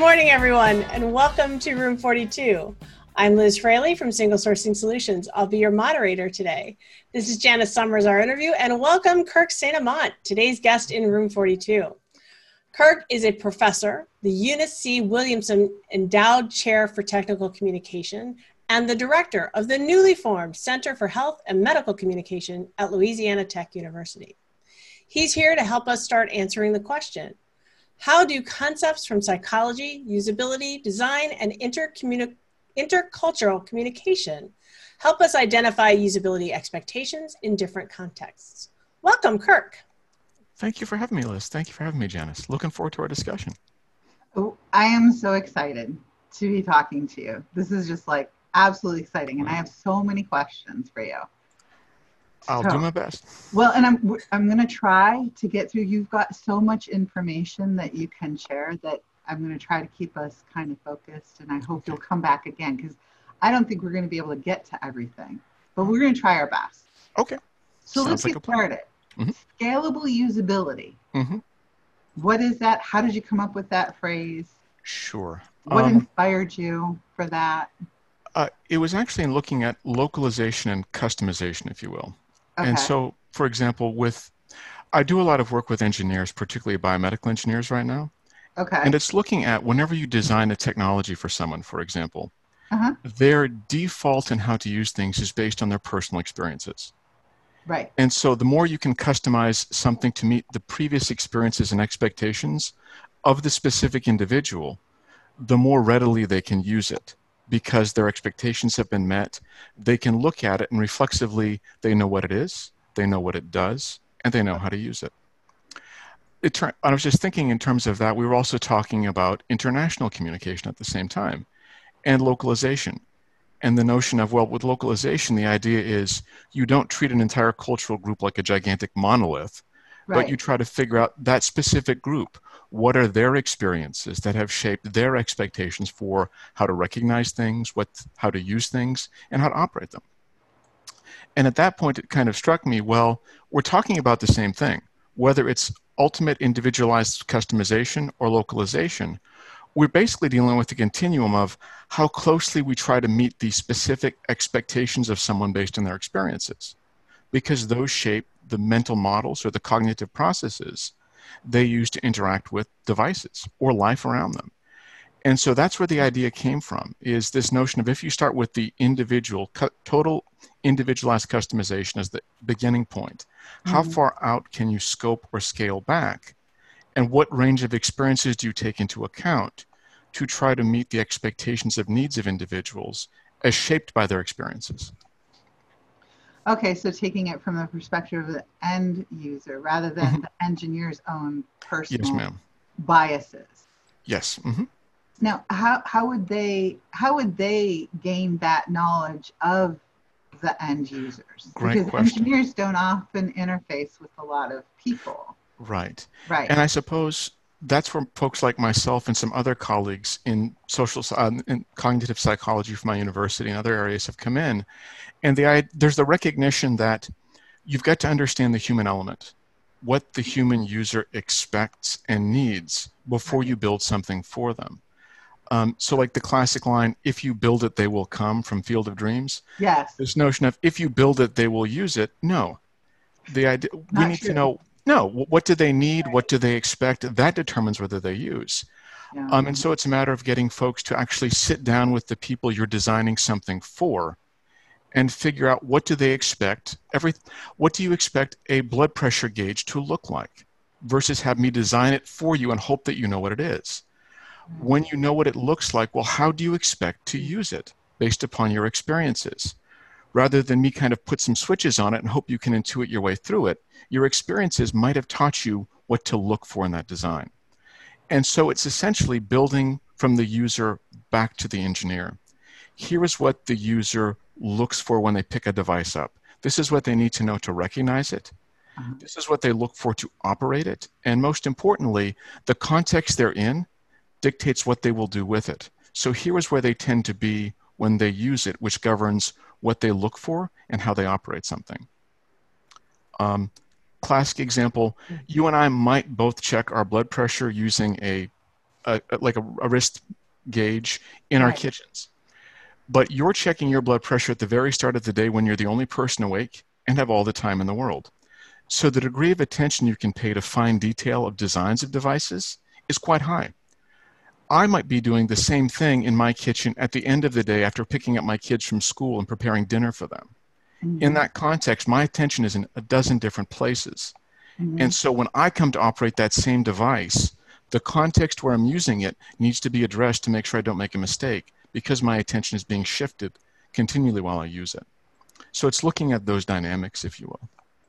morning, everyone, and welcome to Room 42. I'm Liz Fraley from Single Sourcing Solutions. I'll be your moderator today. This is Janice Summers, our interview, and welcome Kirk St. Amant, today's guest in Room 42. Kirk is a professor, the Eunice C. Williamson Endowed Chair for Technical Communication, and the director of the newly formed Center for Health and Medical Communication at Louisiana Tech University. He's here to help us start answering the question, how do concepts from psychology, usability, design, and intercultural communication help us identify usability expectations in different contexts? Welcome, Kirk. Thank you for having me, Liz. Thank you for having me, Janice. Looking forward to our discussion. Oh, I am so excited to be talking to you. This is just like absolutely exciting, and I have so many questions for you. I'll do my best. Well, and I'm going to try to get through. You've got so much information that you can share that I'm going to try to keep us kind of focused, and I hope you'll come back again because I don't think we're going to be able to get to everything, but we're going to try our best. Okay. So let's get started. Mm-hmm. Scalable usability. Mm-hmm. What is that? How did you come up with that phrase? Sure. What inspired you for that? It was actually in looking at localization and customization, if you will. Okay. And so, for example, I do a lot of work with engineers, particularly biomedical engineers right now. Okay. And it's looking at whenever you design a technology for someone, for example, their default in how to use things is based on their personal experiences. Right. And so the more you can customize something to meet the previous experiences and expectations of the specific individual, the more readily they can use it because their expectations have been met. They can look at it and reflexively, they know what it is, they know what it does, and they know how to use it. I was just thinking in terms of that, we were also talking about international communication at the same time and localization. And the notion of, well, with localization, the idea is you don't treat an entire cultural group like a gigantic monolith, but you try to figure out that specific group. What are their experiences that have shaped their expectations for how to recognize things, how to use things, and how to operate them? And at that point, it kind of struck me, well, we're talking about the same thing, whether it's ultimate individualized customization or localization. We're basically dealing with the continuum of how closely we try to meet the specific expectations of someone based on their experiences, because those shape the mental models or the cognitive processes they use to interact with devices or life around them. And so that's where the idea came from, is this notion of if you start with the individual, total individualized customization as the beginning point, how far out can you scope or scale back? And what range of experiences do you take into account to try to meet the expectations of needs of individuals as shaped by their experiences? Okay, so taking it from the perspective of the end user rather than the engineer's own personal biases. Yes. Now, how would they gain that knowledge of the end users? Great question. Engineers don't often interface with a lot of people. Right. Right. And I suppose that's where folks like myself and some other colleagues in in cognitive psychology from my university and other areas have come in. And there's the recognition that you've got to understand the human element, what the human user expects and needs before you build something for them. So like the classic line, if you build it, they will come, from Field of Dreams. Yes. This notion of if you build it, they will use it. No. The idea, we need to know, what do they need? What do they expect? That determines whether they use. Yeah. And so it's a matter of getting folks to actually sit down with the people you're designing something for and figure out what do they expect. What do you expect a blood pressure gauge to look like versus have me design it for you and hope that you know what it is. When you know what it looks like, well, how do you expect to use it based upon your experiences? Rather than me kind of put some switches on it and hope you can intuit your way through it, your experiences might have taught you what to look for in that design. And so it's essentially building from the user back to the engineer. Here is what the user looks for when they pick a device up. This is what they need to know to recognize it. This is what they look for to operate it. And most importantly, the context they're in dictates what they will do with it. So here is where they tend to be when they use it, which governs what they look for and how they operate something. Classic example, you and I might both check our blood pressure using a like a wrist gauge in our kitchens. But you're checking your blood pressure at the very start of the day when you're the only person awake and have all the time in the world. So the degree of attention you can pay to fine detail of designs of devices is quite high. I might be doing the same thing in my kitchen at the end of the day after picking up my kids from school and preparing dinner for them. In that context, my attention is in a dozen different places. And so when I come to operate that same device, the context where I'm using it needs to be addressed to make sure I don't make a mistake, because my attention is being shifted continually while I use it. So it's looking at those dynamics, if you will.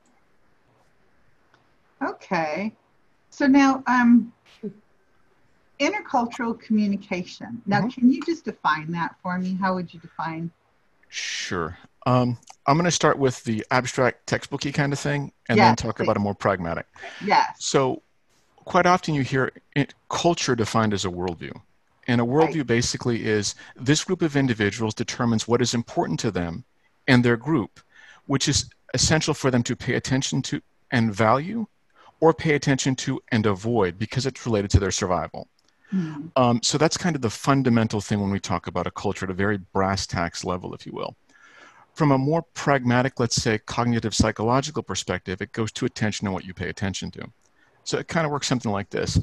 Okay. So now, intercultural communication. Now, can you just define that for me? How would you define? Sure. I'm going to start with the abstract textbooky kind of thing, and then talk about a more pragmatic. Yes. So quite often you hear culture defined as a worldview. And a worldview basically is this group of individuals determines what is important to them and their group, which is essential for them to pay attention to and value, or pay attention to and avoid, because it's related to their survival. So that's kind of the fundamental thing when we talk about a culture at a very brass tacks level, if you will. From a more pragmatic, let's say, cognitive psychological perspective, it goes to attention and what you pay attention to. So it kind of works something like this.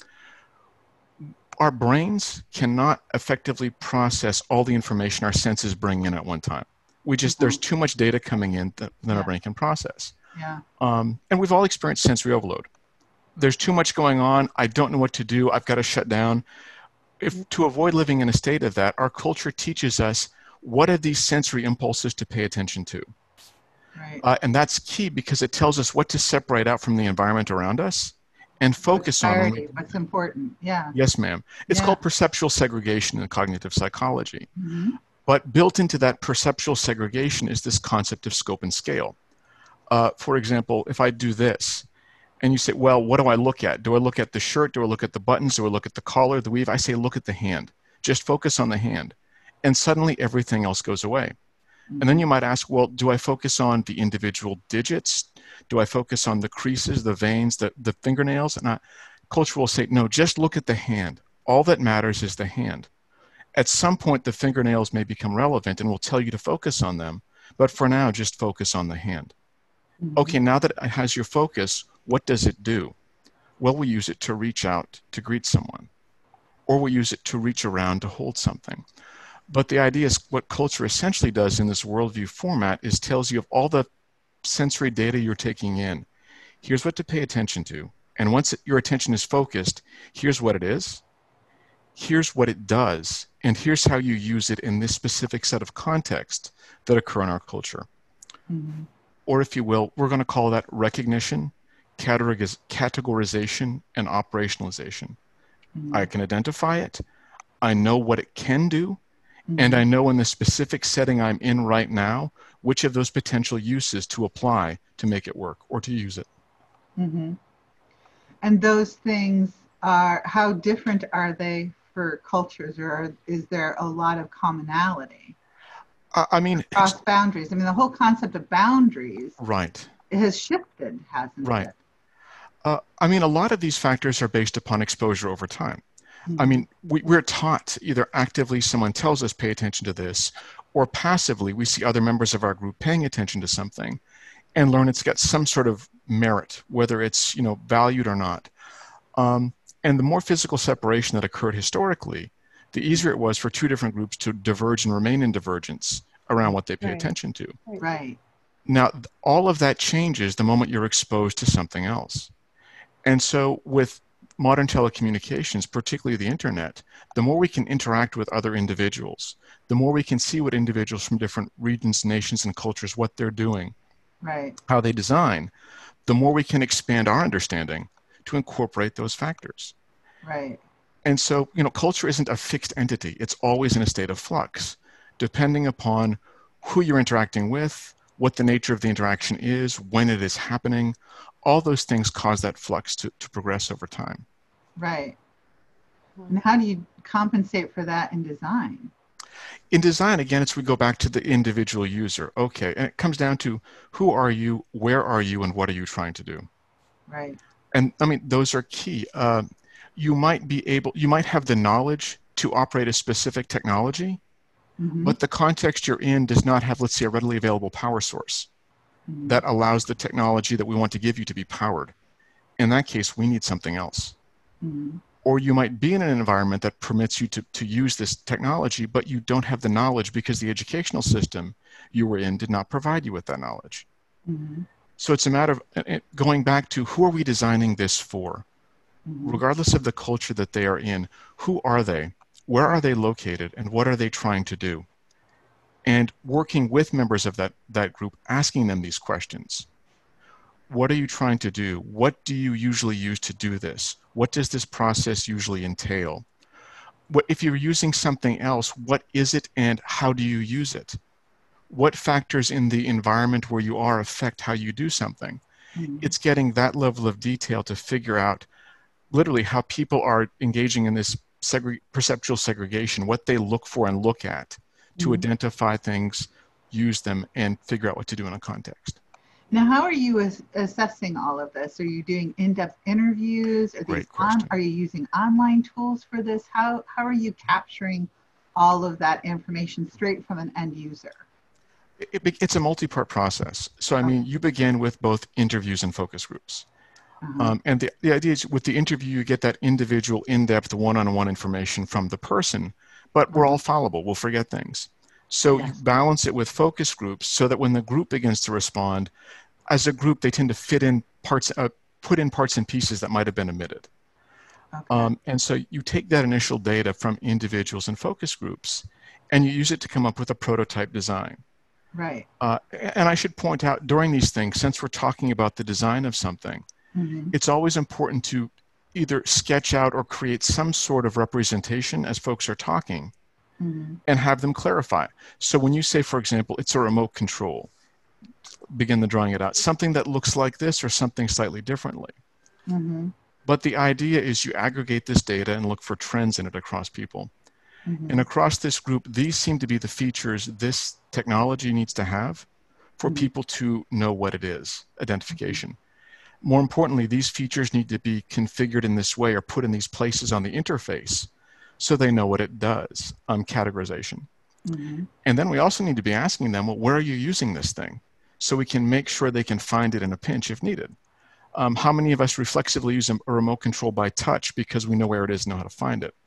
Our brains cannot effectively process all the information our senses bring in at one time. There's too much data coming in that our brain can process. And we've all experienced sensory overload. There's too much going on. I don't know what to do. I've got to shut down. To avoid living in a state of that, our culture teaches us what are these sensory impulses to pay attention to. And that's key, because it tells us what to separate out from the environment around us and focus on what's important. Yes, ma'am. It's called perceptual segregation in cognitive psychology. But built into that perceptual segregation is this concept of scope and scale. For example, if I do this, and you say, well, what do I look at? Do I look at the shirt? Do I look at the buttons? Do I look at the collar, the weave? I say, look at the hand. Just focus on the hand. And suddenly everything else goes away. And then you might ask, well, do I focus on the individual digits? Do I focus on the creases, the veins, the fingernails? And culture will say, no, just look at the hand. All that matters is the hand. At some point, the fingernails may become relevant and will tell you to focus on them. But for now, just focus on the hand. Okay, now that it has your focus, what does it do? Well, we use it to reach out to greet someone, or we use it to reach around to hold something. But the idea is what culture essentially does in this worldview format is tells you of all the sensory data you're taking in. Here's what to pay attention to. And once your attention is focused, here's what it is, here's what it does, and here's how you use it in this specific set of contexts that occur in our culture. Or if you will, we're going to call that recognition, categorization, and operationalization. I can identify it, I know what it can do, and I know in the specific setting I'm in right now, which of those potential uses to apply to make it work or to use it. And those things are, how different are they for cultures, or is there a lot of commonality? I mean, across boundaries. I mean, the whole concept of boundaries has shifted, hasn't it? I mean, a lot of these factors are based upon exposure over time. I mean, we're taught either actively someone tells us pay attention to this, or passively we see other members of our group paying attention to something and learn it's got some sort of merit, whether it's, valued or not. And the more physical separation that occurred historically, the easier it was for two different groups to diverge and remain in divergence around what they pay attention to. Now, all of that changes the moment you're exposed to something else. And so with modern telecommunications, particularly the internet, the more we can interact with other individuals, the more we can see what individuals from different regions, nations, and cultures, what they're doing, how they design, the more we can expand our understanding to incorporate those factors. And so, culture isn't a fixed entity. It's always in a state of flux, depending upon who you're interacting with, what the nature of the interaction is, when it is happening. All those things cause that flux to progress over time. And how do you compensate for that in design? In design, again, we go back to the individual user. Okay, and it comes down to who are you, where are you, and what are you trying to do? And I mean, those are key. you might have the knowledge to operate a specific technology, but the context you're in does not have, let's say, a readily available power source that allows the technology that we want to give you to be powered. In that case, we need something else. Or you might be in an environment that permits you to use this technology, but you don't have the knowledge because the educational system you were in did not provide you with that knowledge. So it's a matter of going back to, who are we designing this for? Regardless of the culture that they are in, who are they? Where are they located? And what are they trying to do? And working with members of that group, asking them these questions. What are you trying to do? What do you usually use to do this? What does this process usually entail? If you're using something else, what is it and how do you use it? What factors in the environment where you are affect how you do something? It's getting that level of detail to figure out literally how people are engaging in this perceptual segregation, what they look for and look at to identify things, use them, and figure out what to do in a context. Now, how are you assessing all of this? Are you doing in-depth interviews? Are you using online tools for this? How are you capturing all of that information straight from an end user? It's a multi-part process. So, I mean, you begin with both interviews and focus groups. And the idea is, with the interview, you get that individual, in-depth, one-on-one information from the person, but we're all fallible. We'll forget things. So you balance it with focus groups so that when the group begins to respond, as a group, they tend to fit in parts, put in parts and pieces that might have been omitted. And so you take that initial data from individuals and focus groups, and you use it to come up with a prototype design. Right. And I should point out, during these things, since we're talking about the design of something, it's always important to either sketch out or create some sort of representation as folks are talking and have them clarify. So when you say, for example, it's a remote control, begin the drawing it out, something that looks like this or something slightly differently. But the idea is you aggregate this data and look for trends in it across people. And across this group, these seem to be the features this technology needs to have for people to know what it is, identification. More importantly, these features need to be configured in this way or put in these places on the interface so they know what it does, categorization. And then we also need to be asking them, well, where are you using this thing? So we can make sure they can find it in a pinch if needed. How many of us reflexively use a remote control by touch because we know where it is and know how to find it?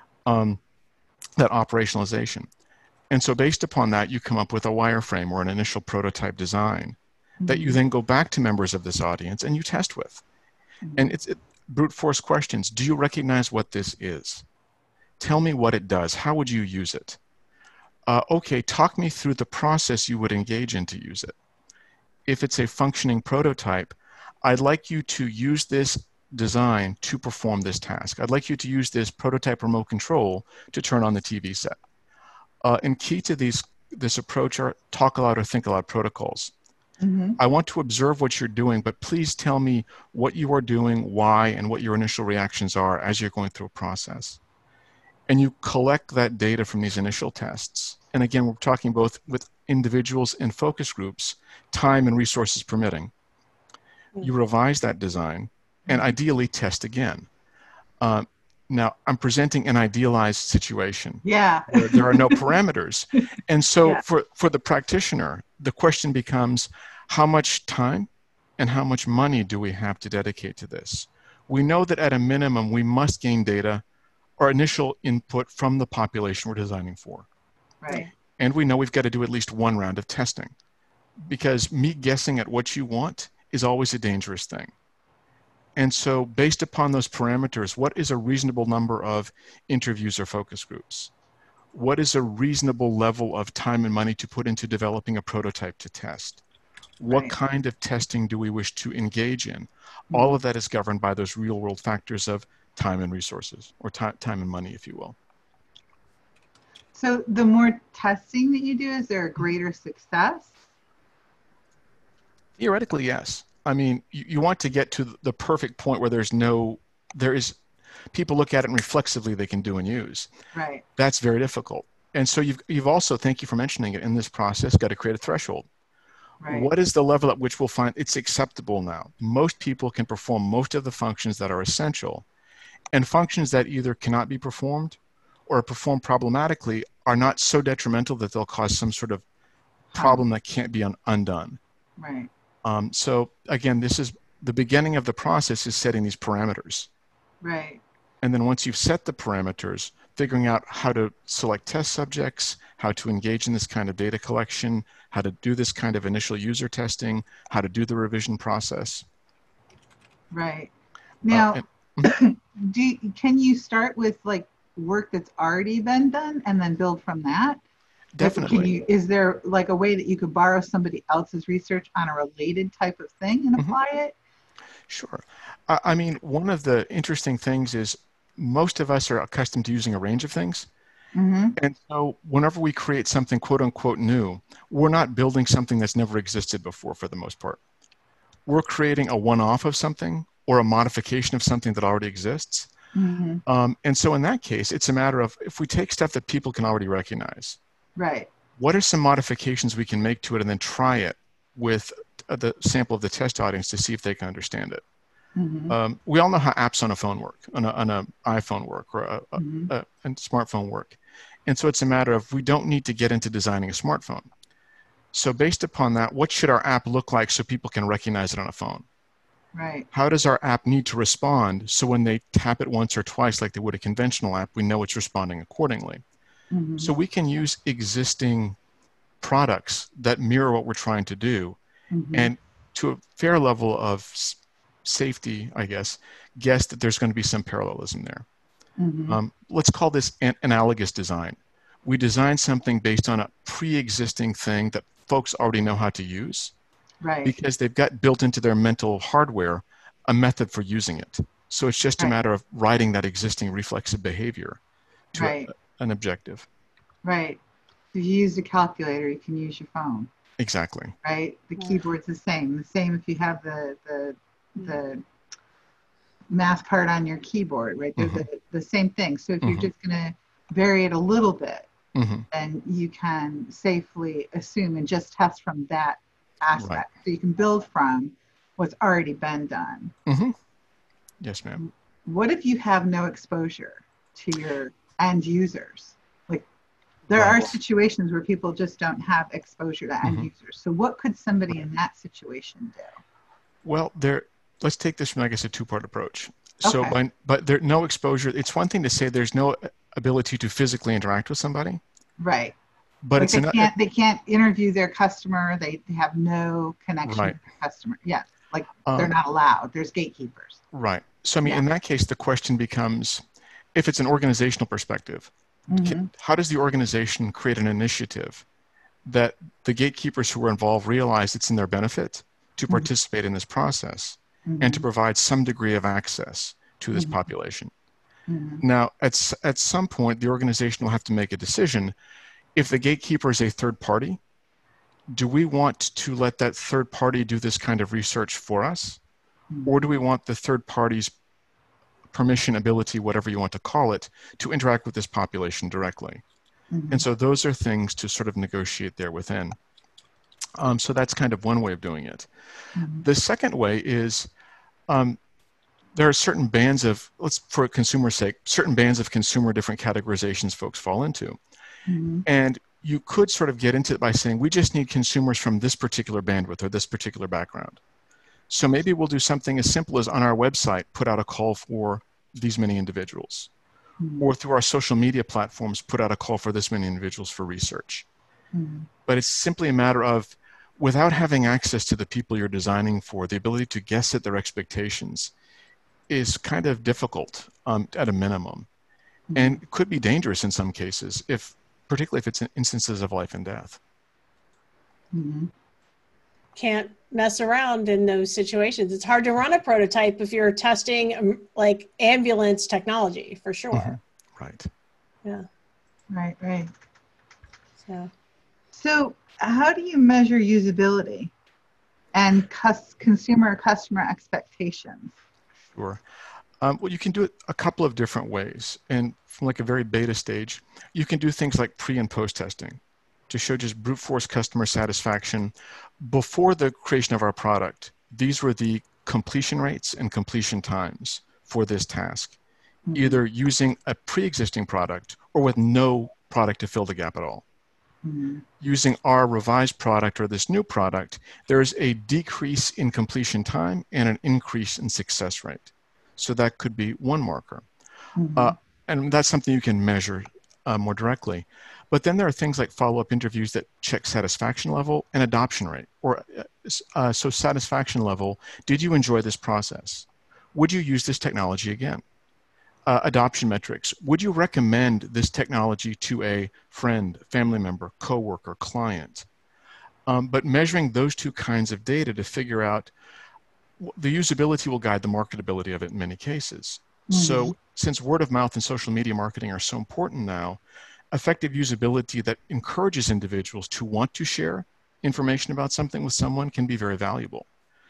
That operationalization. And so based upon that, you come up with a wireframe or an initial prototype design that you then go back to members of this audience and you test with. And it's brute force questions. Do you recognize what this is? Tell me what it does. How would you use it? Okay, talk me through the process you would engage in to use it. If it's a functioning prototype, I'd like you to use this design to perform this task. I'd like you to use this prototype remote control to turn on the TV set. And key to this approach are talk aloud or think aloud protocols. I want to observe what you're doing, but please tell me what you are doing, why, and what your initial reactions are as you're going through a process. And you collect that data from these initial tests. And again, we're talking both with individuals and focus groups, time and resources permitting. You revise that design and ideally test again. Now, I'm presenting an idealized situation. Yeah. Where there are no parameters. And so for the practitioner, the question becomes, how much time and how much money do we have to dedicate to this? We know that at a minimum, we must gain data or initial input from the population we're designing for. Right. And we know we've got to do at least one round of testing, because me guessing at what you want is always a dangerous thing. And so based upon those parameters, what is a reasonable number of interviews or focus groups? What is a reasonable level of time and money to put into developing a prototype to test? What kind of testing do we wish to engage in? All of that is governed by those real world factors of time and resources, or time and money, if you will. So the more testing that you do, is there a greater success? Theoretically, yes. I mean, you want to get to the perfect point where people look at it and reflexively they can do and use. Right. That's very difficult. And so you've also, thank you for mentioning it, in this process, got to create a threshold. Right. What is the level at which we'll find it's acceptable now? Most people can perform most of the functions that are essential. And functions that either cannot be performed or are performed problematically are not so detrimental that they'll cause some sort of problem that can't be undone. Right. So again, this is the beginning of the process, is setting these parameters. Right. And then once you've set the parameters, figuring out how to select test subjects, how to engage in this kind of data collection, how to do this kind of initial user testing, how to do the revision process. Right. Now, can you start with like work that's already been done and then build from that? Definitely. Is there like a way that you could borrow somebody else's research on a related type of thing and apply it? Sure. I mean, one of the interesting things is most of us are accustomed to using a range of things. And so whenever we create something quote unquote new, we're not building something that's never existed before for the most part. We're creating a one-off of something or a modification of something that already exists. And so in that case, it's a matter of, if we take stuff that people can already recognize, right, what are some modifications we can make to it and then try it with the sample of the test audience to see if they can understand it. We all know how apps on a phone work, on an iPhone work, or a smartphone work. And so it's a matter of, we don't need to get into designing a smartphone. So based upon that, what should our app look like so people can recognize it on a phone? right, How does our app need to respond so when they tap it once or twice like they would a conventional app, we know it's responding accordingly? So we can use existing products that mirror what we're trying to do, and to a fair level of safety, I guess that there's going to be some parallelism there. Let's call this analogous design. We design something based on a pre-existing thing that folks already know how to use, right, because they've got built into their mental hardware a method for using it. So it's just a matter of writing that existing reflexive behavior to an objective. Right. If you use a calculator, you can use your phone. Exactly. Right. The keyboard's the same. The same if you have the math part on your keyboard, right? They're the same thing. So if you're just going to vary it a little bit, then you can safely assume and just test from that aspect. Right. So you can build from what's already been done. Yes, ma'am. What if you have no exposure to your end users? Like, there are situations where people just don't have exposure to end users. So what could somebody in that situation do? Well, let's take this from, I guess, a two-part approach. So, but there's no exposure. It's one thing to say there's no ability to physically interact with somebody. Right. But like they can't interview their customer. They have no connection with their customer. Yeah. Like, they're not allowed. There's gatekeepers. Right. So, I mean, in that case, the question becomes, if it's an organizational perspective, how does the organization create an initiative that the gatekeepers who are involved realize it's in their benefit to participate in this process and to provide some degree of access to this population? Now, at some point, the organization will have to make a decision. If the gatekeeper is a third party, do we want to let that third party do this kind of research for us? Or do we want the third party's permission, ability, whatever you want to call it, to interact with this population directly? And so those are things to sort of negotiate there within. So that's kind of one way of doing it. The second way is there are certain bands of, for consumer sake, certain bands of consumer different categorizations folks fall into. And you could sort of get into it by saying, we just need consumers from this particular bandwidth or this particular background. So maybe we'll do something as simple as on our website, put out a call for these many individuals. Or through our social media platforms, put out a call for this many individuals for research. But it's simply a matter of, without having access to the people you're designing for, the ability to guess at their expectations is kind of difficult at a minimum, and could be dangerous in some cases, particularly if it's in instances of life and death. Can't mess around in those situations. It's hard to run a prototype if you're testing like ambulance technology, for sure. Right. Yeah. Right. So how do you measure usability and consumer customer expectations? Sure. Well, you can do it a couple of different ways. And from like a very beta stage, you can do things like pre and post testing to show just brute force customer satisfaction. Before the creation of our product, these were the completion rates and completion times for this task. either using a pre-existing product or with no product to fill the gap at all. Using our revised product or this new product, there's a decrease in completion time and an increase in success rate. So that could be one marker. And that's something you can measure more directly. But then there are things like follow-up interviews that check satisfaction level and adoption rate. Or so satisfaction level, did you enjoy this process? Would you use this technology again? Adoption metrics, would you recommend this technology to a friend, family member, coworker, client? But measuring those two kinds of data to figure out the usability will guide the marketability of it in many cases. So since word of mouth and social media marketing are so important now, effective usability that encourages individuals to want to share information about something with someone can be very valuable.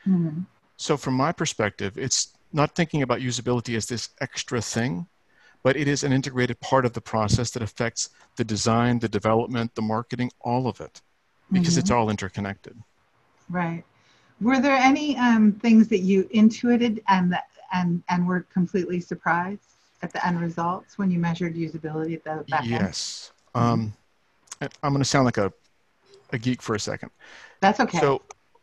So from my perspective, it's not thinking about usability as this extra thing, but it is an integrated part of the process that affects the design, the development, the marketing, all of it, because it's all interconnected. Right. Were there any things that you intuited and were completely surprised at the end results when you measured usability at the back end? Yes. I'm going to sound like a geek for a second. That's okay. So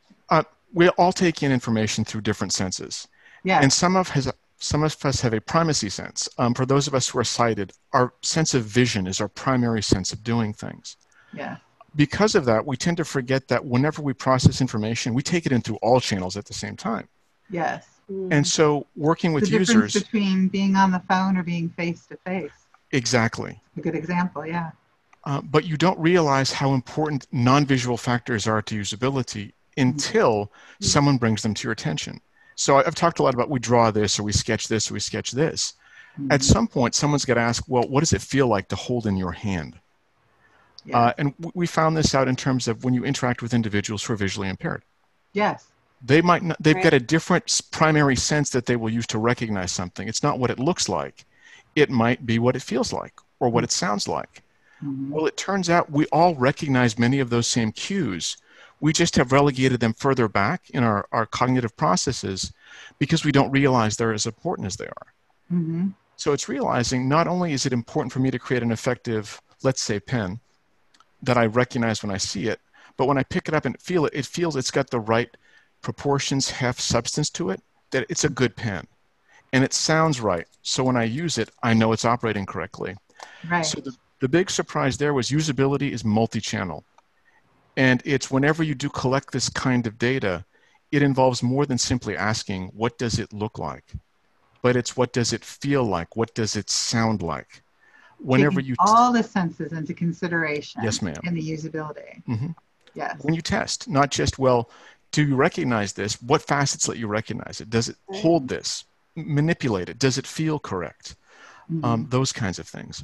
we all take in information through different senses. Yeah. And some of us have a primacy sense. For those of us who are sighted, our sense of vision is our primary sense of doing things. Yeah. Because of that, we tend to forget that whenever we process information, we take it in through all channels at the same time. Yes. And so working with the users... difference between being on the phone or being face-to-face. Exactly. A good example, yeah. But you don't realize how important non-visual factors are to usability until someone brings them to your attention. So I've talked a lot about we draw this, or we sketch this, or we sketch this. At some point, someone's got to ask, well, what does it feel like to hold in your hand? Yeah. And we found this out in terms of when you interact with individuals who are visually impaired. Yes. They might not, they've got a different primary sense that they will use to recognize something. It's not what it looks like. It might be what it feels like or what it sounds like. Well, it turns out we all recognize many of those same cues. We just have relegated them further back in our cognitive processes because we don't realize they're as important as they are. So it's realizing not only is it important for me to create an effective, let's say, pen that I recognize when I see it, but when I pick it up and feel it, it feels it's got the right proportions, heft, substance to it, that it's a good pen. And it sounds right. So when I use it, I know it's operating correctly. Right. So the big surprise there was usability is multi-channel. And it's whenever you do collect this kind of data, it involves more than simply asking, what does it look like? But it's what does it feel like? What does it sound like? Whenever Taking all the senses into consideration. Yes, ma'am. In the usability. Yes. When you test, not just, well, do you recognize this? What facets let you recognize it? Does it hold this? Manipulate it? Does it feel correct? Those kinds of things.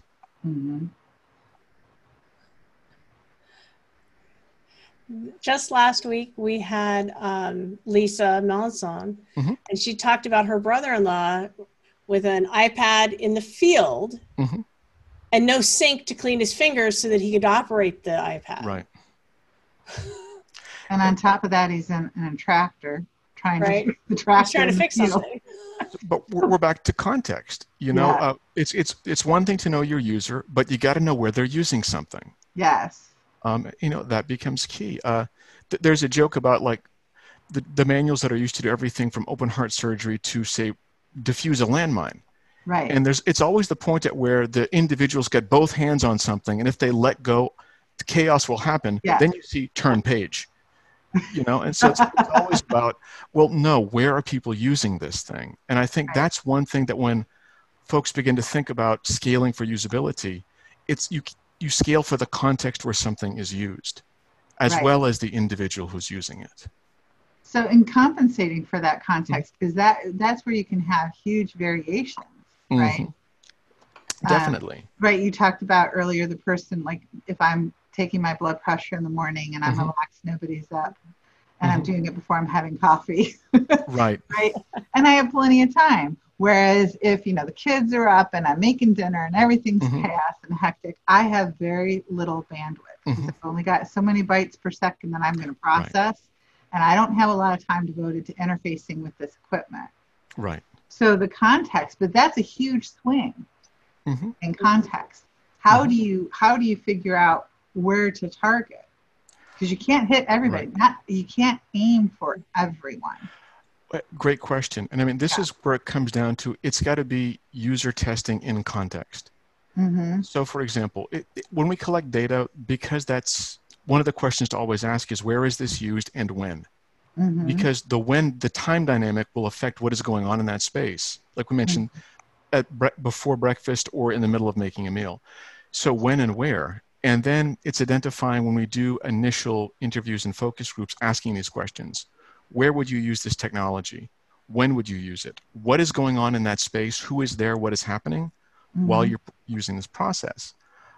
Just last week, we had Lisa Melanson, and she talked about her brother-in-law with an iPad in the field and no sink to clean his fingers so that he could operate the iPad. Right. And on top of that, he's in a tractor trying to fix the He's tractor. trying to fix something. But we're back to context. You know, it's one thing to know your user, but you got to know where they're using something. Yes. You know, that becomes key. There's a joke about like the manuals that are used to do everything from open heart surgery to, say, diffuse a landmine. Right. And it's always the point at where the individuals get both hands on something, and if they let go, chaos will happen. Then you see turn page. You know, and so it's always about, well, no, where are people using this thing? And I think that's one thing that when folks begin to think about scaling for usability, it's you scale for the context where something is used, as well as the individual who's using it. So in compensating for that context, because that's where you can have huge variations, right? Definitely. Right. You talked about earlier the person, like if I'm taking my blood pressure in the morning and I'm relaxed, nobody's up, and I'm doing it before I'm having coffee. Right. Right. And I have plenty of time. Whereas if, you know, the kids are up and I'm making dinner and everything's chaos and hectic, I have very little bandwidth. Because I've only got so many bytes per second that I'm going to process. And I don't have a lot of time devoted to interfacing with this equipment. Right. So the context, but that's a huge swing in context. How do you figure out where to target? Because you can't hit everybody. Right. You can't aim for everyone. Great question. And I mean, this is where it comes down to, it's got to be user testing in context. So for example, when we collect data, because that's one of the questions to always ask is, where is this used and when? Because the time dynamic will affect what is going on in that space. Like we mentioned, before breakfast or in the middle of making a meal. So when and where? And then it's identifying, when we do initial interviews and focus groups, asking these questions. Where would you use this technology? When would you use it? What is going on in that space? Who is there? What is happening while you're using this process?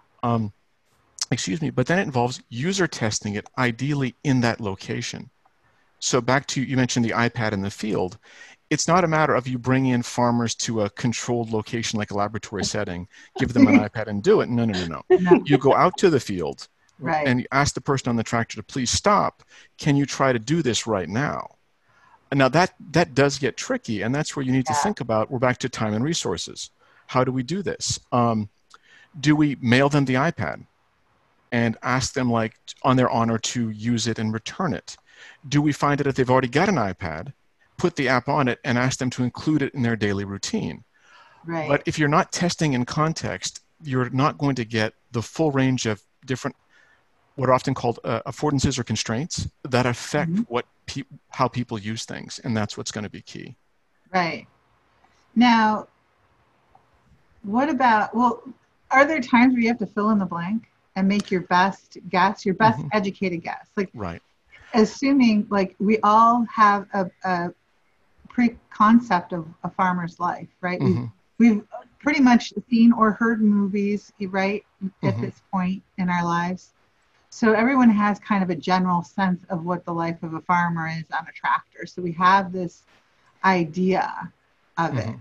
But then it involves user testing it, ideally in that location. So back to, you mentioned the iPad in the field. It's not a matter of you bring in farmers to a controlled location like a laboratory setting, give them an iPad and do it. No. You go out to the field and you ask the person on the tractor to please stop. Can you try to do this right now? Now that does get tricky, and that's where you need to think about, we're back to time and resources. How do we do this? Do we mail them the iPad and ask them, like, on their honor to use it and return it? Do we find that if they've already got an iPad, put the app on it and ask them to include it in their daily routine? Right. But if you're not testing in context, you're not going to get the full range of different, what are often called affordances or constraints that affect how people use things. And that's what's going to be key. Right. Now, what about, are there times where you have to fill in the blank and make your best guess, your best educated guess? Like, assuming, like, we all have a pre-concept of a farmer's life, right? We've pretty much seen or heard movies, right, at this point in our lives. So everyone has kind of a general sense of what the life of a farmer is on a tractor. So we have this idea of it.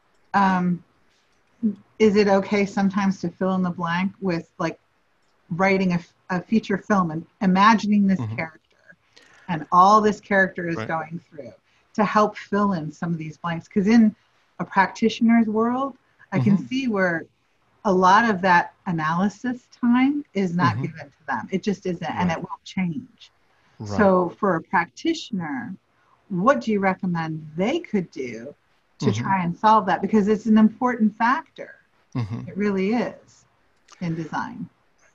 Is it okay sometimes to fill in the blank with, like, writing a feature film and imagining this character and all this character is going through to help fill in some of these blanks? Because in a practitioner's world, I can see where a lot of that analysis time is not given to them. It just isn't, and it won't change. So for a practitioner, what do you recommend they could do to try and solve that? Because it's an important factor. It really is in design.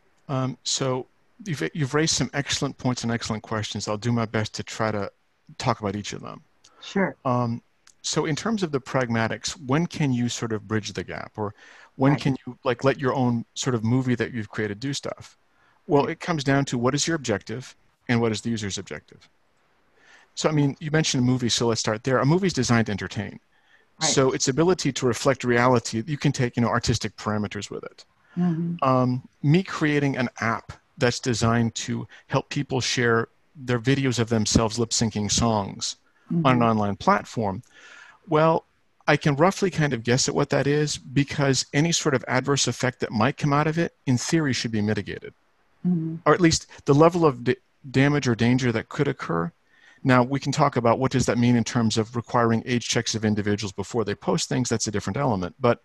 So you've raised some excellent points and excellent questions. I'll do my best to try to talk about each of them. Sure. So in terms of the pragmatics, when can you sort of bridge the gap? Or when can you, like, let your own sort of movie that you've created do stuff? Well, it comes down to, what is your objective and what is the user's objective? So, I mean, you mentioned a movie, so let's start there. A movie is designed to entertain. So its ability to reflect reality, you can take, artistic parameters with it. Me creating an app that's designed to help people share their videos of themselves lip syncing songs on an online platform. Well, I can roughly kind of guess at what that is, because any sort of adverse effect that might come out of it, in theory, should be mitigated. Or at least the level of damage or danger that could occur. Now, we can talk about what does that mean in terms of requiring age checks of individuals before they post things. That's a different element. But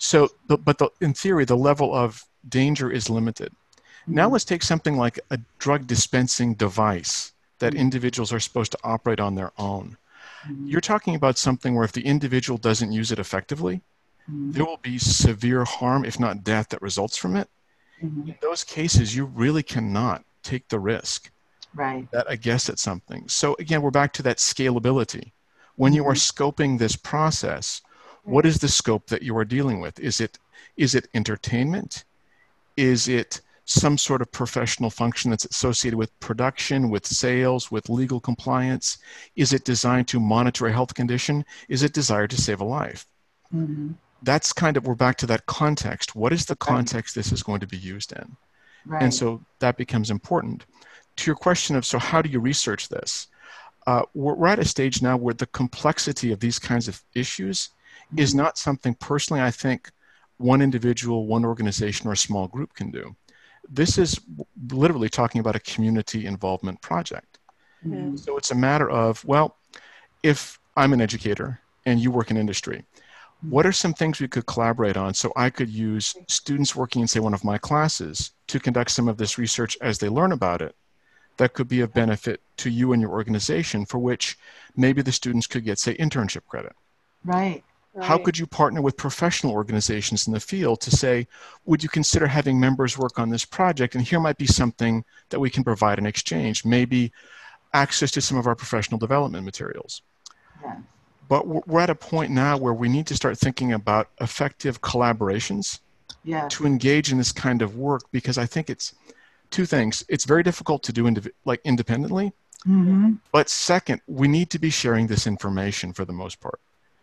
in theory, the level of danger is limited. Now let's take something like a drug dispensing device that individuals are supposed to operate on their own. You're talking about something where if the individual doesn't use it effectively, there will be severe harm, if not death, that results from it. In those cases, you really cannot take the risk that a guess at something. So again, we're back to that scalability. When you are scoping this process, what is the scope that you are dealing with? Is it entertainment? Is it some sort of professional function that's associated with production, with sales, with legal compliance? Is it designed to monitor a health condition? Is it desired to save a life? That's kind of, we're back to that context. What is the context this is going to be used in? And so that becomes important. To your question of, so how do you research this? We're at a stage now where the complexity of these kinds of issues is not something personally I think one individual, one organization, or a small group can do. This is literally talking about a community involvement project. So it's a matter of, well, if I'm an educator and you work in industry. What are some things we could collaborate on so I could use students working in, say, one of my classes to conduct some of this research as they learn about it that could be of benefit to you and your organization, for which maybe the students could get, say, internship credit? Right. How could you partner with professional organizations in the field to say, would you consider having members work on this project? And here might be something that we can provide in exchange, maybe access to some of our professional development materials. Yes. But we're at a point now where we need to start thinking about effective collaborations to engage in this kind of work, because I think it's two things. It's very difficult to do independently, but second, we need to be sharing this information for the most part.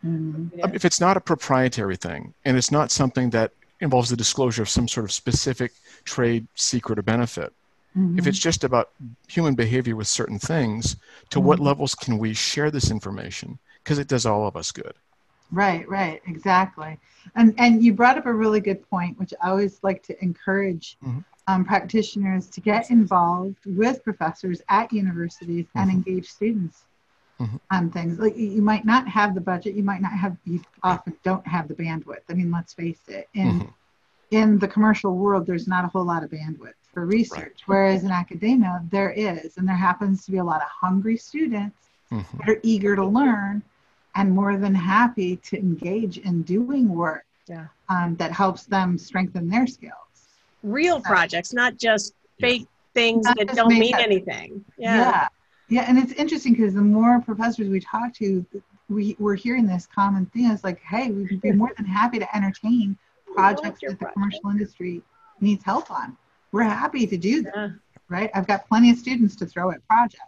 If it's not a proprietary thing and it's not something that involves the disclosure of some sort of specific trade secret or benefit, if it's just about human behavior with certain things, to what levels can we share this information? Because it does all of us good. Right, exactly. And you brought up a really good point, which I always like to encourage practitioners to get involved with professors at universities and engage students on things. Like, you might not have the budget, you often don't have the bandwidth. I mean, let's face it. In the commercial world, there's not a whole lot of bandwidth for research, whereas in academia, there is. And there happens to be a lot of hungry students that are eager to learn and more than happy to engage in doing work that helps them strengthen their skills. Real projects, not just fake things that don't mean anything. Yeah, and it's interesting because the more professors we talk to, we're hearing this common thing. It's like, hey, we'd be more than happy to entertain projects that the commercial industry needs help on. We're happy to do them, right? I've got plenty of students to throw at projects.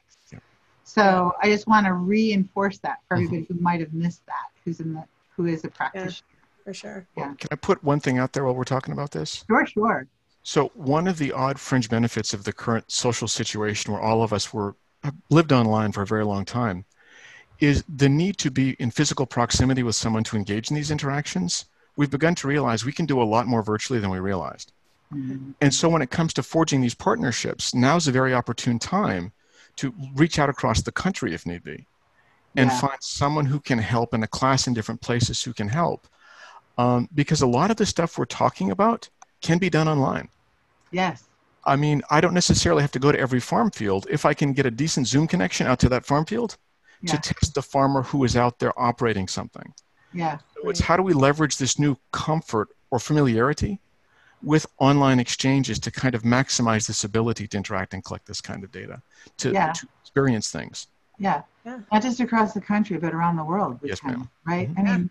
So I just want to reinforce that for everybody who might have missed that, who is a practitioner. For sure. Can I put one thing out there while we're talking about this? Sure. So one of the odd fringe benefits of the current social situation where all of us have lived online for a very long time is the need to be in physical proximity with someone to engage in these interactions. We've begun to realize we can do a lot more virtually than we realized. And so when it comes to forging these partnerships, now's a very opportune time to reach out across the country if need be and find someone who can help in a class in different places who can help. Because a lot of the stuff we're talking about can be done online. Yes. I mean, I don't necessarily have to go to every farm field. If I can get a decent Zoom connection out to that farm field to test the farmer who is out there operating something. Yeah. So it's how do we leverage this new comfort or familiarity with online exchanges to kind of maximize this ability to interact and collect this kind of data, to experience things. Yeah. Not just across the country, but around the world. Yes, ma'am. Right? I mean,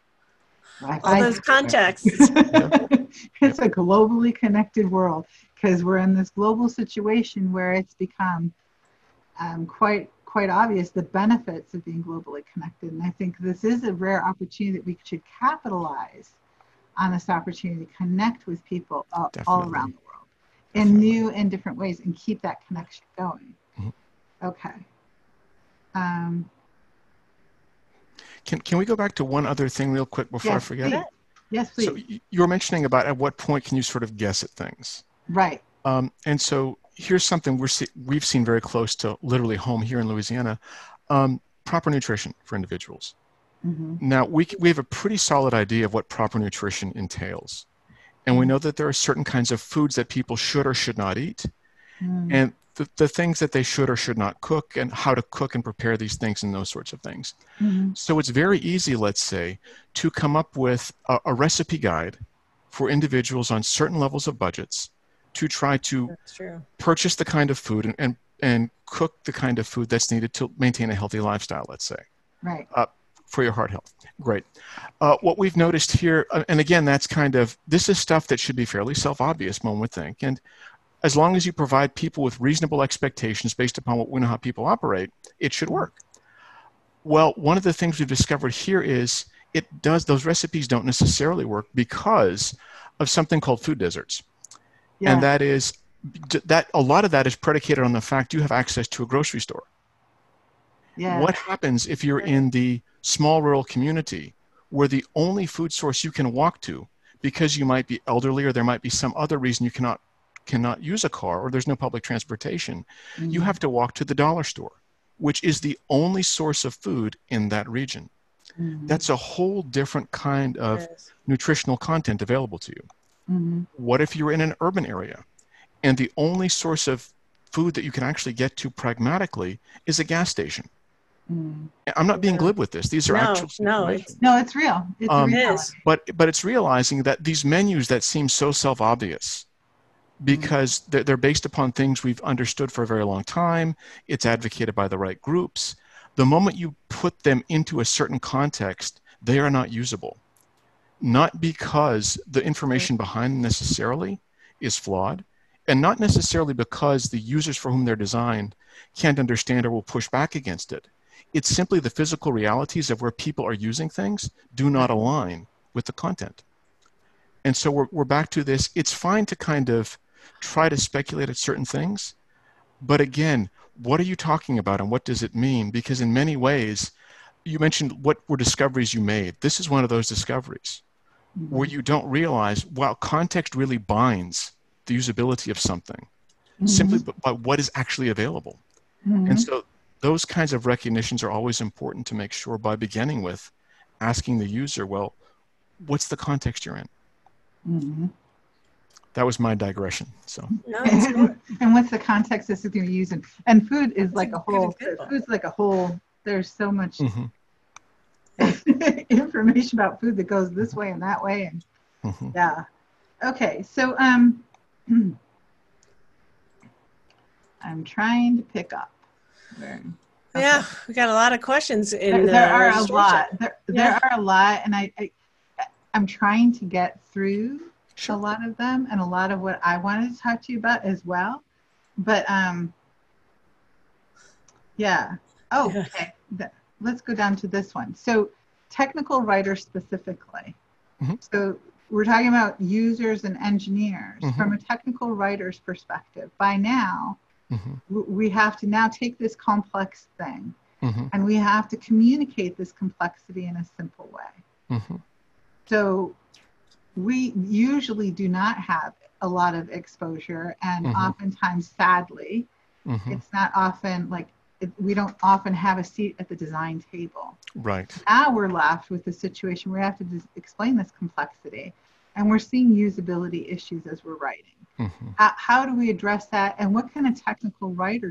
all those contexts. It's a globally connected world because we're in this global situation where it's become quite obvious the benefits of being globally connected. And I think this is a rare opportunity that we should capitalize on, this opportunity to connect with people all around the world in new and different ways and keep that connection going. Okay. Can we go back to one other thing real quick before I forget? Please. Yes, please. So you were mentioning about at what point can you sort of guess at things? Right. And so here's something we've seen very close to literally home here in Louisiana, proper nutrition for individuals. Now, we have a pretty solid idea of what proper nutrition entails. And we know that there are certain kinds of foods that people should or should not eat. And the things that they should or should not cook, and how to cook and prepare these things and those sorts of things. So it's very easy, let's say, to come up with a recipe guide for individuals on certain levels of budgets to try to purchase the kind of food and cook the kind of food that's needed to maintain a healthy lifestyle, let's say. Right. For your heart health. Great. What we've noticed here, and again, this is stuff that should be fairly self-obvious, one would think. And as long as you provide people with reasonable expectations based upon what we know how people operate, it should work. Well, one of the things we've discovered here is those recipes don't necessarily work because of something called food deserts. Yeah. And that is that a lot of that is predicated on the fact you have access to a grocery store. Yeah. What happens if you're in the small rural community where the only food source you can walk to, because you might be elderly or there might be some other reason you cannot use a car or there's no public transportation, you have to walk to the dollar store, which is the only source of food in that region. That's a whole different kind of Yes. nutritional content available to you. What if you're in an urban area and the only source of food that you can actually get to pragmatically is a gas station? I'm not being glib with this. These are actual situations. No, it's real. It's a reality. But it's realizing that these menus that seem so self-obvious, because they're based upon things we've understood for a very long time, it's advocated by the right groups. The moment you put them into a certain context, they are not usable. Not because the information behind them necessarily is flawed, and not necessarily because the users for whom they're designed can't understand or will push back against it. It's simply the physical realities of where people are using things do not align with the content. And so we're back to this. It's fine to kind of try to speculate at certain things, but again, what are you talking about and what does it mean? Because in many ways, you mentioned what were discoveries you made. This is one of those discoveries where you don't realize, wow, context really binds the usability of something simply by what is actually available. And so those kinds of recognitions are always important to make sure by beginning with asking the user, well, what's the context you're in? That was my digression. So, and what's the context this is going to use? And food is like a whole, food's like a whole, there's so much information about food that goes this way and that way. And yeah. Okay. So, I'm trying to pick up. Yeah, we got a lot of questions in there are a lot. There are a lot, and I'm trying to get through a lot of them and a lot of what I wanted to talk to you about as well. But yeah. Oh, okay. Let's go down to this one. So technical writers specifically. So we're talking about users and engineers from a technical writer's perspective. By now, we have to now take this complex thing and we have to communicate this complexity in a simple way. So we usually do not have a lot of exposure, and oftentimes, sadly, it's not often like we don't often have a seat at the design table. Right. Now we're left with the situation where we have to explain this complexity, and we're seeing usability issues as we're writing. How do we address that, and what can a technical writer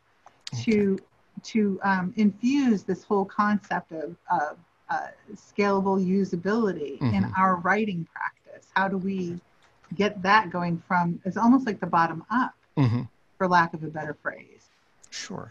do to infuse this whole concept of scalable usability in our writing practice? How do we get that going from, it's almost like the bottom up, for lack of a better phrase? Sure.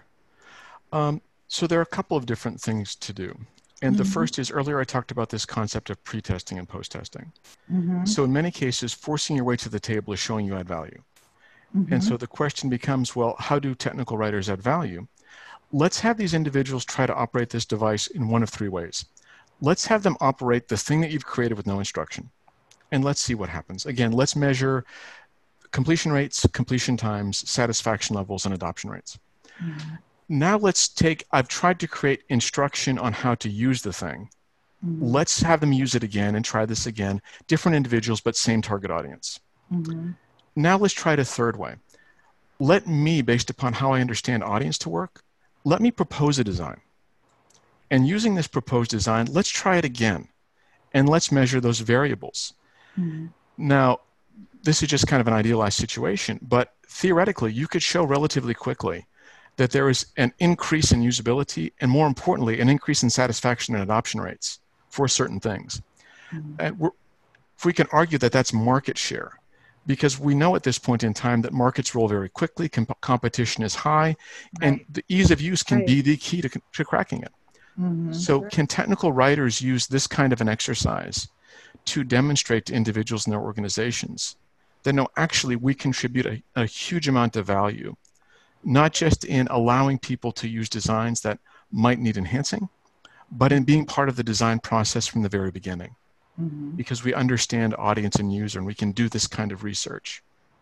So there are a couple of different things to do. And the first is, earlier I talked about this concept of pre-testing and post-testing. So in many cases, forcing your way to the table is showing you add value. And so the question becomes, well, how do technical writers add value? Let's have these individuals try to operate this device in one of three ways. Let's have them operate the thing that you've created with no instruction. And let's see what happens. Again, let's measure completion rates, completion times, satisfaction levels, and adoption rates. Now let's take, I've tried to create instruction on how to use the thing. Let's have them use it again and try this again. Different individuals, but same target audience. Now let's try it a third way. Let me, based upon how I understand audience to work, let me propose a design. And using this proposed design, let's try it again. And let's measure those variables. Now, this is just kind of an idealized situation, but theoretically, you could show relatively quickly that there is an increase in usability, and more importantly, an increase in satisfaction and adoption rates for certain things. And if we can argue that that's market share, because we know at this point in time that markets roll very quickly, competition is high, and the ease of use can be the key to cracking it. So can technical writers use this kind of an exercise to demonstrate to individuals in their organizations that no, actually we contribute a huge amount of value, not just in allowing people to use designs that might need enhancing, but in being part of the design process from the very beginning, because we understand audience and user, and we can do this kind of research.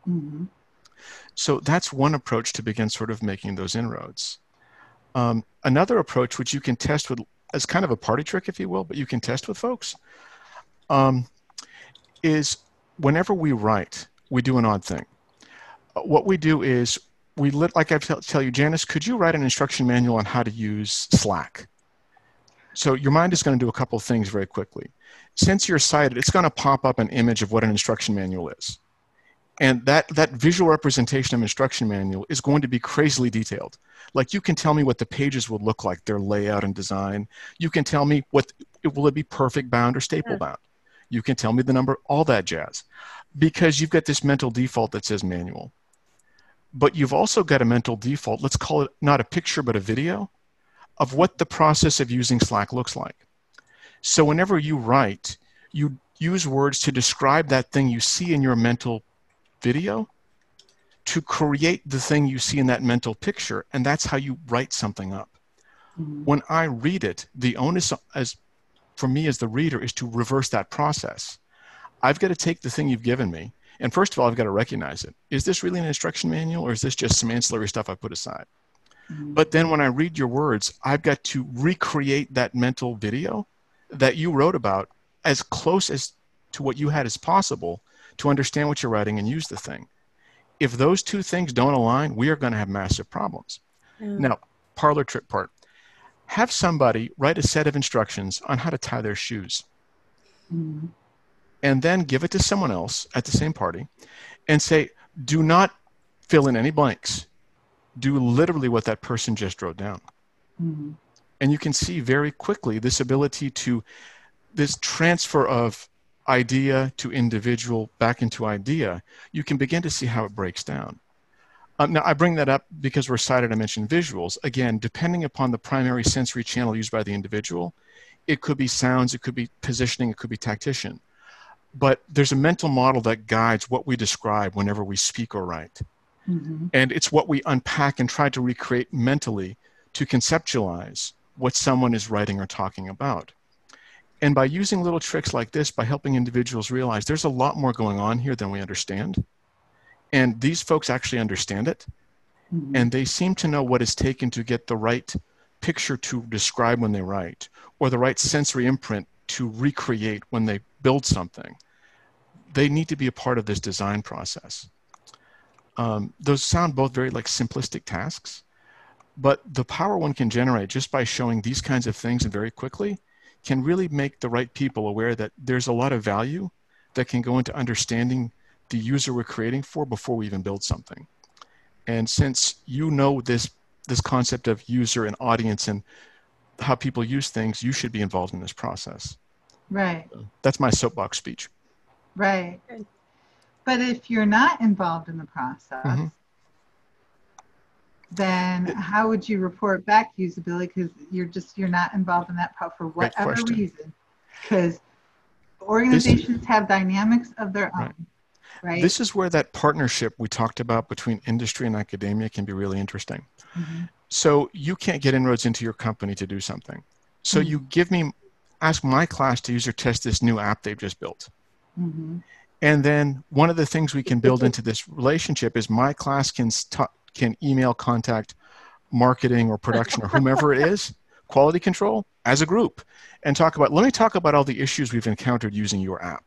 So that's one approach to begin sort of making those inroads. Another approach, which you can test with, as kind of a party trick, if you will, but you can test with folks, is whenever we write, we do an odd thing. What we do is, like I tell you, Janice, could you write an instruction manual on how to use Slack? So your mind is going to do a couple of things very quickly. Since you're sighted, it's going to pop up an image of what an instruction manual is. And that visual representation of instruction manual is going to be crazily detailed. Like, you can tell me what the pages will look like, their layout and design. You can tell me will it be perfect bound or staple bound. You can tell me the number, all that jazz, because you've got this mental default that says manual. But you've also got a mental default, let's call it not a picture, but a video of what the process of using Slack looks like. So whenever you write, you use words to describe that thing you see in your mental video to create the thing you see in that mental picture, and that's how you write something up. Mm-hmm. When I read it, the onus for me as the reader is to reverse that process. I've got to take the thing you've given me, and first of all, I've got to recognize it. Is this really an instruction manual, or is this just some ancillary stuff I put aside? Mm-hmm. But then when I read your words, I've got to recreate that mental video that you wrote about as close as to what you had as possible to understand what you're writing and use the thing. If those two things don't align, we are going to have massive problems. Now, parlor trick part. Have somebody write a set of instructions on how to tie their shoes. Mm-hmm. And then give it to someone else at the same party and say, do not fill in any blanks. Do literally what that person just wrote down. Mm-hmm. And you can see very quickly this ability to, this transfer of idea to individual back into idea, you can begin to see how it breaks down. Now, I bring that up because we're cited, I mentioned visuals. Again, depending upon the primary sensory channel used by the individual, it could be sounds, it could be positioning, it could be tactition. But there's a mental model that guides what we describe whenever we speak or write. Mm-hmm. And it's what we unpack and try to recreate mentally to conceptualize what someone is writing or talking about. And by using little tricks like this, by helping individuals realize there's a lot more going on here than we understand. And these folks actually understand it. Mm-hmm. And they seem to know what is taken to get the right picture to describe when they write, or the right sensory imprint to recreate when they build something. They need to be a part of this design process. Those sound both very like simplistic tasks, but the power one can generate just by showing these kinds of things and very quickly can really make the right people aware that there's a lot of value that can go into understanding the user we're creating for before we even build something. And since you know this concept of user and audience and how people use things, you should be involved in this process. Right. So that's my soapbox speech. Right. But if you're not involved in the process, mm-hmm. then how would you report back usability? Because you're not involved in that for whatever reason. Because organizations have dynamics of their own. Right. This is where that partnership we talked about between industry and academia can be really interesting. Mm-hmm. So you can't get inroads into your company to do something. So mm-hmm. you ask my class to user test this new app they've just built. Mm-hmm. And then one of the things we can build into this relationship is my class can email, contact marketing or production or whomever it is, quality control as a group, and let me talk about all the issues we've encountered using your app.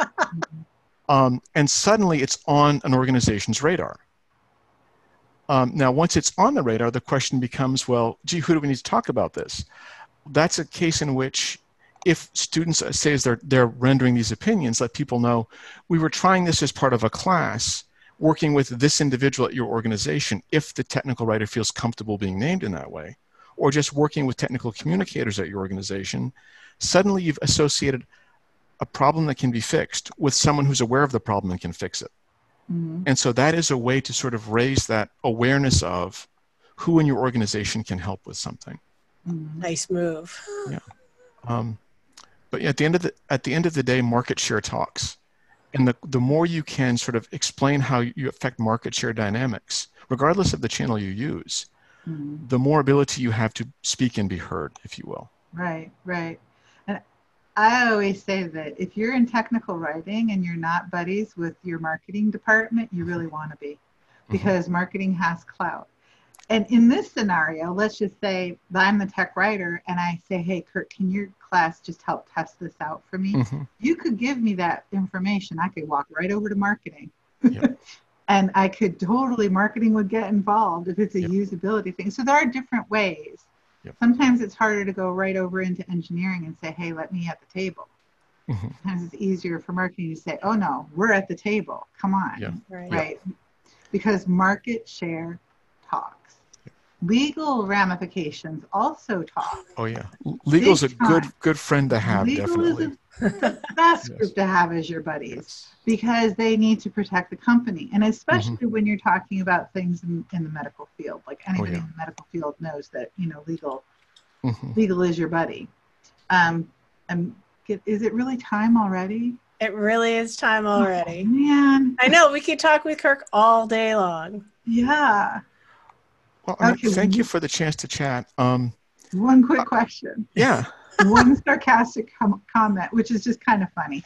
And suddenly it's on an organization's radar. Now, once it's on the radar, the question becomes, well, gee, who do we need to talk about this? That's a case in which if students say as they're rendering these opinions, let people know, we were trying this as part of a class, working with this individual at your organization, if the technical writer feels comfortable being named in that way, or just working with technical communicators at your organization, suddenly you've associated a problem that can be fixed with someone who's aware of the problem and can fix it. Mm-hmm. And so that is a way to sort of raise that awareness of who in your organization can help with something. Mm-hmm. Nice move. Yeah. But at the end of the day, market share talks. And the more you can sort of explain how you affect market share dynamics, regardless of the channel you use, mm-hmm. the more ability you have to speak and be heard, if you will. Right, right. And I always say that if you're in technical writing and you're not buddies with your marketing department, you really want to be, because mm-hmm. marketing has clout. And in this scenario, let's just say that I'm the tech writer and I say, hey, Kurt, can your class just help test this out for me? Mm-hmm. You could give me that information. I could walk right over to marketing. Yep. And marketing would get involved if it's a usability thing. So there are different ways Yep. Sometimes it's harder to go right over into engineering and say, hey, let me at the table. Mm-hmm. Sometimes it's easier for marketing to say, oh no, we're at the table. Come on. Yeah. Right? Because market share talks. Legal ramifications also talk. Oh yeah, legal's a Big time. good friend to have. Legal Definitely. is the best Yes. group to have as your buddies Yes. because they need to protect the company. And especially Mm-hmm. when you're talking about things in the medical field, like anybody yeah. in the medical field knows that, legal Mm-hmm. is your buddy. Is it really time already? It really is time already. Oh, man. I know, we could talk with Kirk all day long. Yeah. Well, I mean, Okay. thank you for the chance to chat. One quick question. Yeah. One sarcastic comment, which is just kind of funny.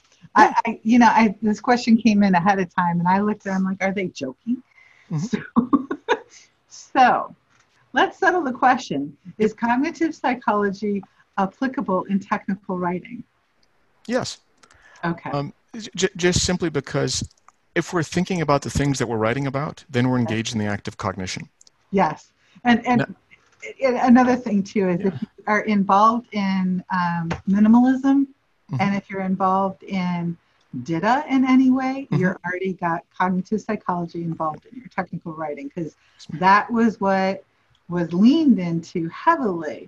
This question came in ahead of time, and I looked at it, I'm like, are they joking? Mm-hmm. So let's settle the question. Is cognitive psychology applicable in technical writing? Yes. Okay. Just simply because if we're thinking about the things that we're writing about, then we're engaged in the act of cognition. Yes. And another thing too is if you are involved in minimalism, and if you're involved in DITA in any way, you're already got cognitive psychology involved in your technical writing, because that was what was leaned into heavily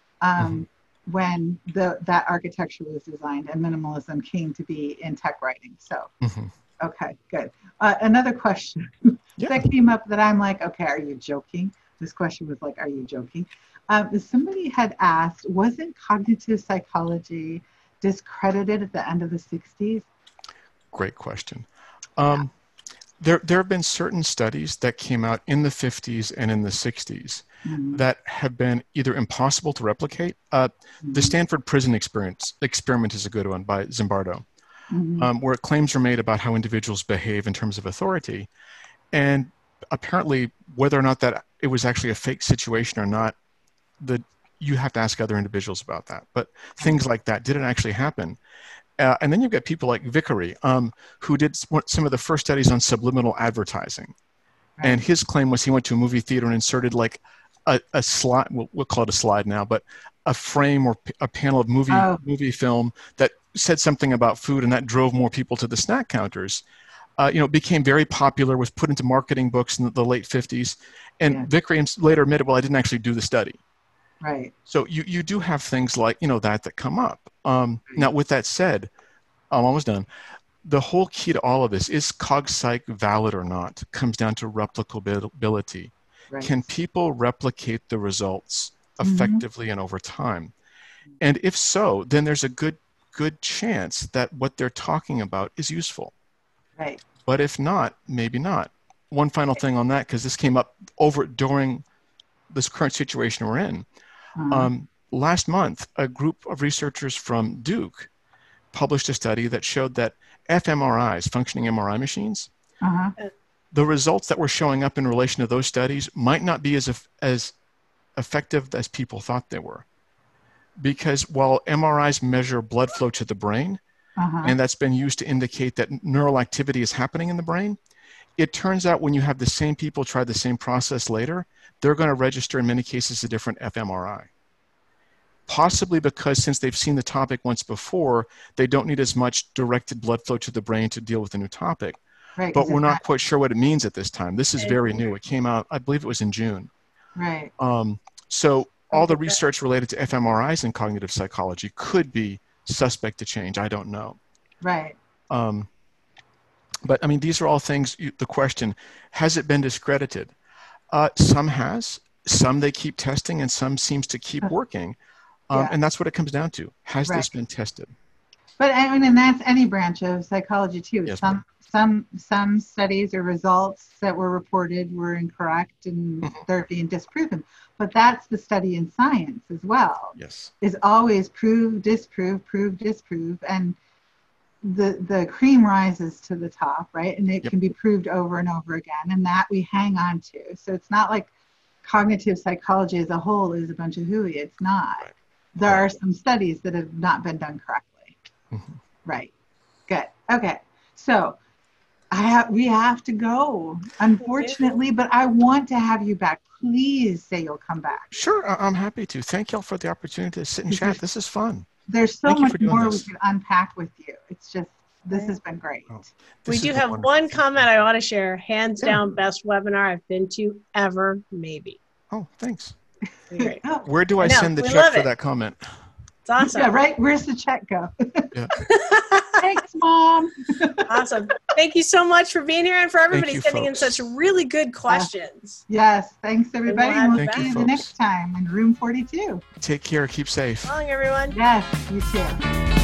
when that architecture was designed and minimalism came to be in tech writing. So, okay, good. Another question that came up that I'm like, okay, are you joking? This question was like, are you joking? Somebody had asked, wasn't cognitive psychology discredited at the end of the 60s? Great question. There have been certain studies that came out in the 50s and in the 60s that have been either impossible to replicate. The Stanford Prison Experiment is a good one by Zimbardo, where claims are made about how individuals behave in terms of authority. And apparently, whether or not that it was actually a fake situation or not, you have to ask other individuals about that. But things like that, did it actually happen? And then you've got people like Vickery, who did some of the first studies on subliminal advertising. Right. And his claim was he went to a movie theater and inserted like a slide, we'll call it a slide now, but a frame or a panel of movie film that said something about food, and that drove more people to the snack counters. Became very popular, was put into marketing books in the late 50s. And Vickery later admitted, well, I didn't actually do the study. Right. So you do have things like, that come up. Now, with that said, I'm almost done. The whole key to all of this is CogPsych valid or not comes down to replicability. Right. Can people replicate the results effectively and over time? And if so, then there's a good chance that what they're talking about is useful. Right. But if not, maybe not. One final thing on that, because this came up during this current situation we're in. Last month, a group of researchers from Duke published a study that showed that fMRIs, functioning MRI machines, the results that were showing up in relation to those studies might not be as effective as people thought they were. Because while MRIs measure blood flow to the brain, and that's been used to indicate that neural activity is happening in the brain, it turns out when you have the same people try the same process later, they're going to register in many cases a different fMRI. Possibly because since they've seen the topic once before, they don't need as much directed blood flow to the brain to deal with a new topic. Right, but we're not quite sure what it means at this time. This is very new. It came out, I believe it was in June. Right. So all the research related to fMRIs in cognitive psychology could be suspect to change. I don't know. Right. But I mean, these are all things, the question, has it been discredited? Some has, some they keep testing, and some seems to keep working. And that's what it comes down to. Has this been tested? But I mean, and that's any branch of psychology too. Yes, some studies or results that were reported were incorrect and they're being disproven. But that's the study in science as well. Yes. Is always prove, disprove, prove, disprove. And the cream rises to the top, right? And it can be proved over and over again. And that we hang on to. So it's not like cognitive psychology as a whole is a bunch of hooey. It's not. Right. There are some studies that have not been done correctly. Right. Good. Okay. So We have to go, unfortunately, but I want to have you back. Please say you'll come back. Sure, I'm happy to. Thank y'all for the opportunity to sit and chat. This is fun. There's so Thank you much for doing more this. we could unpack with you. It's just, this has been great. Oh, We this do has been have wonderful. one comment I want to share. Hands Yeah. down, best webinar I've been to ever, maybe. Oh, thanks. Great. Oh, Where do I know, send the we check love for it. that comment? It's awesome. yeah, right. Where's the check go? Yeah. Thanks, Mom. Awesome. Thank you so much for being here and for everybody you, sending in folks. such really good questions. Yes, thanks everybody. have We'll you see you back. the next time in room 42. Take care. Keep safe. So long, everyone. Yes, you too.